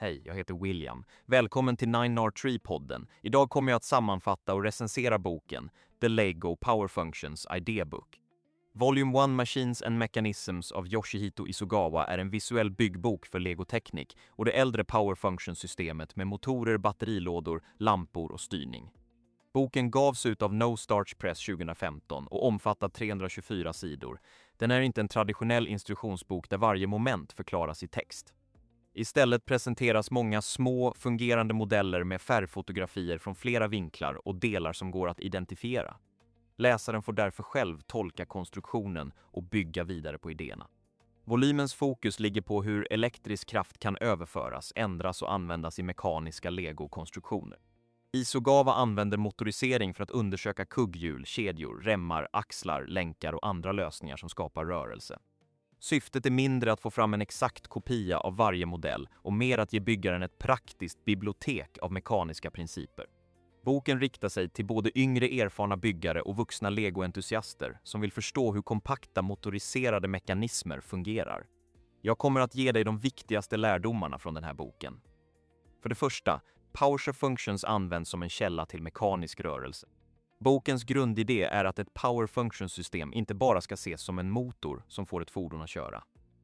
Hej, jag heter William. Välkommen till 9R3-podden. Idag kommer jag att sammanfatta och recensera boken The Lego Power Functions Idea Book. Volume 1 Machines and Mechanisms av Yoshihito Isugawa är en visuell byggbok för Lego-teknik och det äldre Power Function-systemet med motorer, batterilådor, lampor och styrning. Boken gavs ut av No Starch Press 2015 och omfattar 324 sidor. Den är inte en traditionell instruktionsbok där varje moment förklaras i text. Istället presenteras många små, fungerande modeller med färgfotografier från flera vinklar och delar som går att identifiera. Läsaren får därför själv tolka konstruktionen och bygga vidare på idéerna. Volymens fokus ligger på hur elektrisk kraft kan överföras, ändras och användas i mekaniska Lego-konstruktioner. Isugawa använder motorisering för att undersöka kugghjul, kedjor, remmar, axlar, länkar och andra lösningar som skapar rörelse. Syftet är mindre att få fram en exakt kopia av varje modell och mer att ge byggaren ett praktiskt bibliotek av mekaniska principer. Boken riktar sig till både yngre erfarna byggare och vuxna Lego-entusiaster som vill förstå hur kompakta motoriserade mekanismer fungerar. Jag kommer att ge dig de viktigaste lärdomarna från den här boken. För det första, Power Functions används som en källa till mekanisk rörelse. Bokens grundidé är att ett Power Function-system inte bara ska ses som en motor som får ett fordon att köra.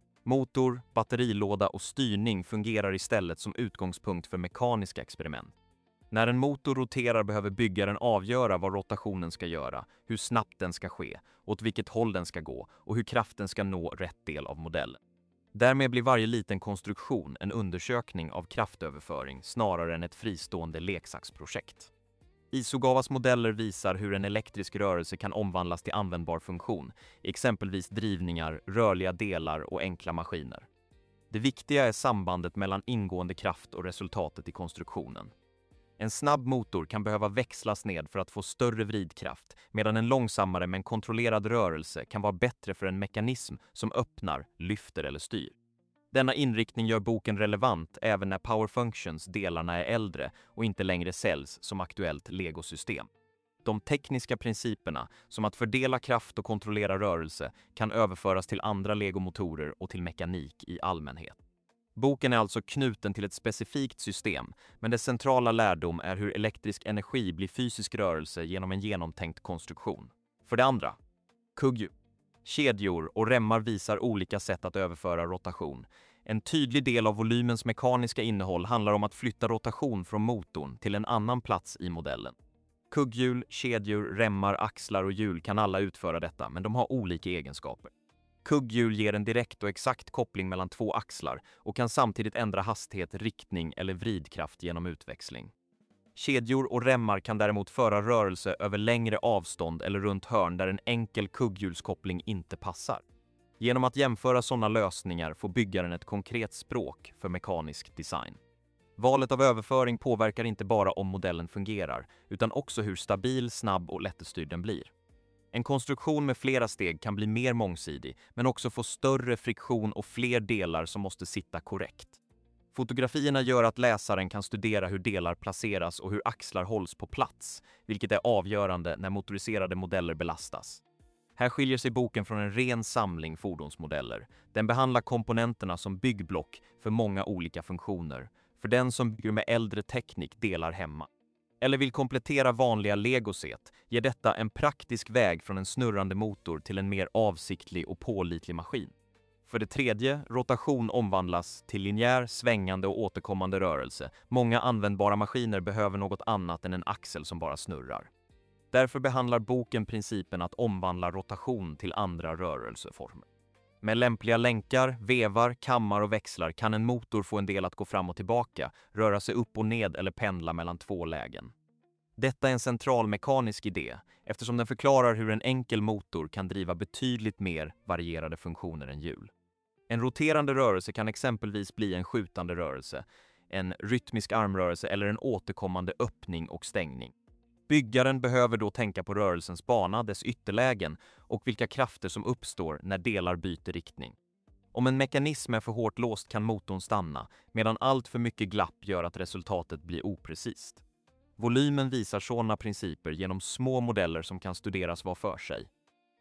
Motor, batterilåda och styrning fungerar istället som utgångspunkt för mekaniska experiment. När en motor roterar behöver byggaren avgöra vad rotationen ska göra, hur snabbt den ska ske, åt vilket håll den ska gå och hur kraften ska nå rätt del av modellen. Därmed blir varje liten konstruktion en undersökning av kraftöverföring snarare än ett fristående leksaksprojekt. Isugawas modeller visar hur en elektrisk rörelse kan omvandlas till användbar funktion, exempelvis drivningar, rörliga delar och enkla maskiner. Det viktiga är sambandet mellan ingående kraft och resultatet i konstruktionen. En snabb motor kan behöva växlas ned för att få större vridkraft, medan en långsammare men kontrollerad rörelse kan vara bättre för en mekanism som öppnar, lyfter eller styr. Denna inriktning gör boken relevant även när Power Functions-delarna är äldre och inte längre säljs som aktuellt Lego-system. De tekniska principerna, som att fördela kraft och kontrollera rörelse, kan överföras till andra Lego-motorer och till mekanik i allmänhet. Boken är alltså knuten till ett specifikt system, men dess centrala lärdom är hur elektrisk energi blir fysisk rörelse genom en genomtänkt konstruktion. För det andra, kugghjul. Kedjor och remmar visar olika sätt att överföra rotation. En tydlig del av volymens mekaniska innehåll handlar om att flytta rotation från motorn till en annan plats i modellen. Kugghjul, kedjor, remmar, axlar och hjul kan alla utföra detta, men de har olika egenskaper. Kugghjul ger en direkt och exakt koppling mellan två axlar och kan samtidigt ändra hastighet, riktning eller vridkraft genom utväxling. Kedjor och remmar kan däremot föra rörelse över längre avstånd eller runt hörn där en enkel kugghjulskoppling inte passar. Genom att jämföra sådana lösningar får byggaren ett konkret språk för mekanisk design. Valet av överföring påverkar inte bara om modellen fungerar, utan också hur stabil, snabb och lättstyrd den blir. En konstruktion med flera steg kan bli mer mångsidig, men också få större friktion och fler delar som måste sitta korrekt. Fotografierna gör att läsaren kan studera hur delar placeras och hur axlar hålls på plats, vilket är avgörande när motoriserade modeller belastas. Här skiljer sig boken från en ren samling fordonsmodeller. Den behandlar komponenterna som byggblock för många olika funktioner, för den som bygger med äldre teknik delar hemma. Eller vill komplettera vanliga Lego-set ger detta en praktisk väg från en snurrande motor till en mer avsiktlig och pålitlig maskin. För det tredje, rotation omvandlas till linjär, svängande och återkommande rörelse. Många användbara maskiner behöver något annat än en axel som bara snurrar. Därför behandlar boken principen att omvandla rotation till andra rörelseformer. Med lämpliga länkar, vevar, kammar och växlar kan en motor få en del att gå fram och tillbaka, röra sig upp och ned eller pendla mellan två lägen. Detta är en central mekanisk idé, eftersom den förklarar hur en enkel motor kan driva betydligt mer varierade funktioner än hjul. En roterande rörelse kan exempelvis bli en skjutande rörelse, en rytmisk armrörelse eller en återkommande öppning och stängning. Byggaren behöver då tänka på rörelsens bana, dess ytterlägen och vilka krafter som uppstår när delar byter riktning. Om en mekanism är för hårt låst kan motorn stanna, medan allt för mycket glapp gör att resultatet blir oprecist. Volymen visar sådana principer genom små modeller som kan studeras var för sig.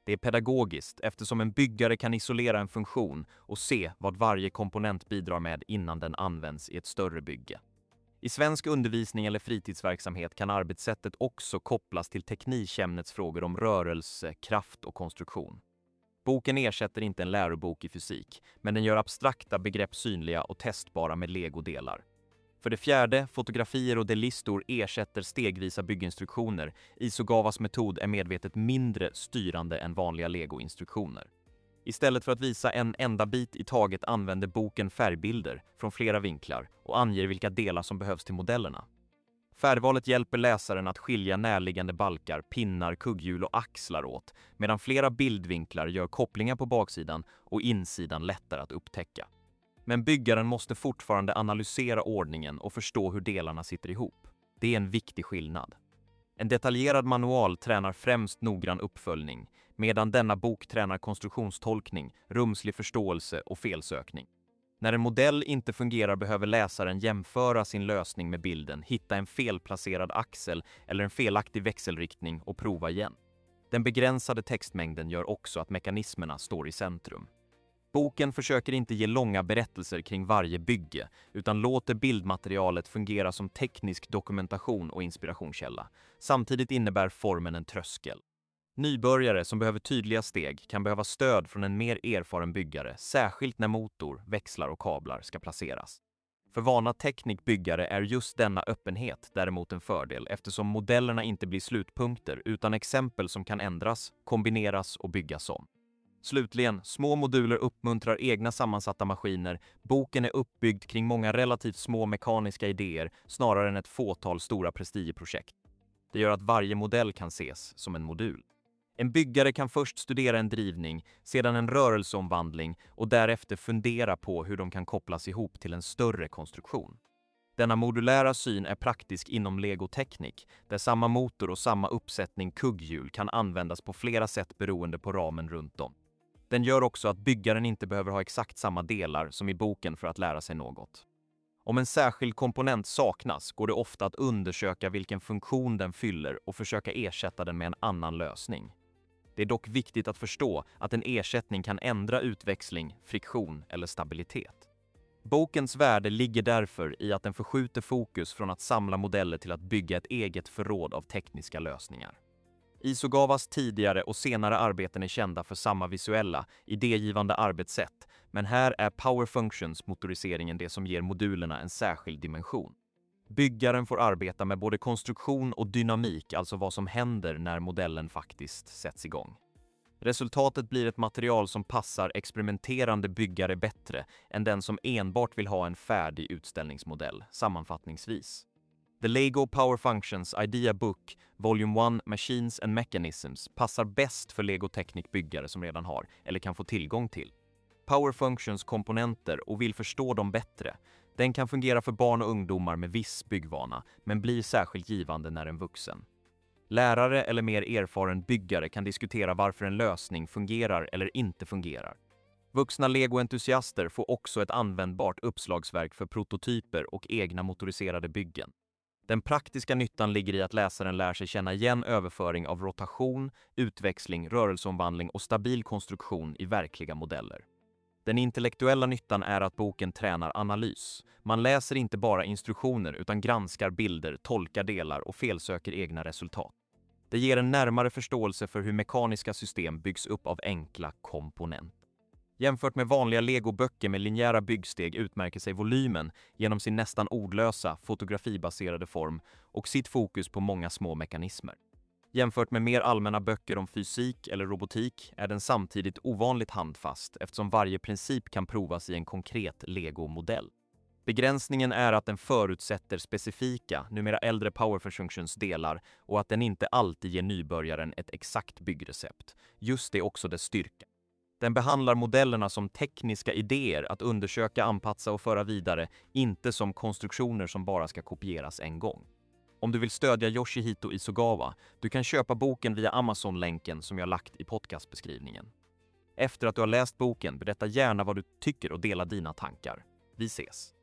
Det är pedagogiskt eftersom en byggare kan isolera en funktion och se vad varje komponent bidrar med innan den används i ett större bygge. I svensk undervisning eller fritidsverksamhet kan arbetssättet också kopplas till teknikämnets-frågor om rörelse, kraft och konstruktion. Boken ersätter inte en lärobok i fysik, men den gör abstrakta begrepp synliga och testbara med legodelar. För det fjärde, fotografier och delistor ersätter stegvisa bygginstruktioner. Isogawas metod är medvetet mindre styrande än vanliga legoinstruktioner. Istället för att visa en enda bit i taget använder boken färgbilder från flera vinklar och anger vilka delar som behövs till modellerna. Färgvalet hjälper läsaren att skilja närliggande balkar, pinnar, kugghjul och axlar åt, medan flera bildvinklar gör kopplingar på baksidan och insidan lättare att upptäcka. Men byggaren måste fortfarande analysera ordningen och förstå hur delarna sitter ihop. Det är en viktig skillnad. En detaljerad manual tränar främst noggrann uppföljning, medan denna bok tränar konstruktionstolkning, rumslig förståelse och felsökning. När en modell inte fungerar behöver läsaren jämföra sin lösning med bilden, hitta en felplacerad axel eller en felaktig växelriktning och prova igen. Den begränsade textmängden gör också att mekanismerna står i centrum. Boken försöker inte ge långa berättelser kring varje bygge, utan låter bildmaterialet fungera som teknisk dokumentation och inspirationskälla. Samtidigt innebär formen en tröskel. Nybörjare som behöver tydliga steg kan behöva stöd från en mer erfaren byggare, särskilt när motor, växlar och kablar ska placeras. För vana teknikbyggare är just denna öppenhet däremot en fördel eftersom modellerna inte blir slutpunkter utan exempel som kan ändras, kombineras och byggas om. Slutligen, små moduler uppmuntrar egna sammansatta maskiner. Boken är uppbyggd kring många relativt små mekaniska idéer snarare än ett fåtal stora prestigeprojekt. Det gör att varje modell kan ses som en modul. En byggare kan först studera en drivning, sedan en rörelseomvandling och därefter fundera på hur de kan kopplas ihop till en större konstruktion. Denna modulära syn är praktisk inom legoteknik, där samma motor och samma uppsättning kugghjul kan användas på flera sätt beroende på ramen runt om. Den gör också att byggaren inte behöver ha exakt samma delar som i boken för att lära sig något. Om en särskild komponent saknas går det ofta att undersöka vilken funktion den fyller och försöka ersätta den med en annan lösning. Det är dock viktigt att förstå att en ersättning kan ändra utväxling, friktion eller stabilitet. Bokens värde ligger därför i att den förskjuter fokus från att samla modeller till att bygga ett eget förråd av tekniska lösningar. Isogawas tidigare och senare arbeten är kända för samma visuella, idégivande arbetssätt, men här är Power Functions-motoriseringen det som ger modulerna en särskild dimension. Byggaren får arbeta med både konstruktion och dynamik, alltså vad som händer när modellen faktiskt sätts igång. Resultatet blir ett material som passar experimenterande byggare bättre än den som enbart vill ha en färdig utställningsmodell, sammanfattningsvis. The Lego Power Functions Idea Book, Volume 1 Machines and Mechanisms passar bäst för legoteknikbyggare som redan har eller kan få tillgång till Power Functions komponenter och vill förstå dem bättre. Den kan fungera för barn och ungdomar med viss byggvana, men blir särskilt givande när en vuxen. Lärare eller mer erfaren byggare kan diskutera varför en lösning fungerar eller inte fungerar. Vuxna Lego-entusiaster får också ett användbart uppslagsverk för prototyper och egna motoriserade byggen. Den praktiska nyttan ligger i att läsaren lär sig känna igen överföring av rotation, utväxling, rörelseomvandling och stabil konstruktion i verkliga modeller. Den intellektuella nyttan är att boken tränar analys. Man läser inte bara instruktioner utan granskar bilder, tolkar delar och felsöker egna resultat. Det ger en närmare förståelse för hur mekaniska system byggs upp av enkla komponenter. Jämfört med vanliga legoböcker med linjära byggsteg utmärker sig volymen genom sin nästan ordlösa, fotografibaserade form och sitt fokus på många små mekanismer. Jämfört med mer allmänna böcker om fysik eller robotik är den samtidigt ovanligt handfast eftersom varje princip kan provas i en konkret Lego-modell. Begränsningen är att den förutsätter specifika, numera äldre Power Functions delar och att den inte alltid ger nybörjaren ett exakt byggrecept. Just det är också dess styrka. Den behandlar modellerna som tekniska idéer att undersöka, anpassa och föra vidare, inte som konstruktioner som bara ska kopieras en gång. Om du vill stödja Yoshihito Isogawa, du kan köpa boken via Amazon-länken som jag lagt i podcastbeskrivningen. Efter att du har läst boken, berätta gärna vad du tycker och dela dina tankar. Vi ses!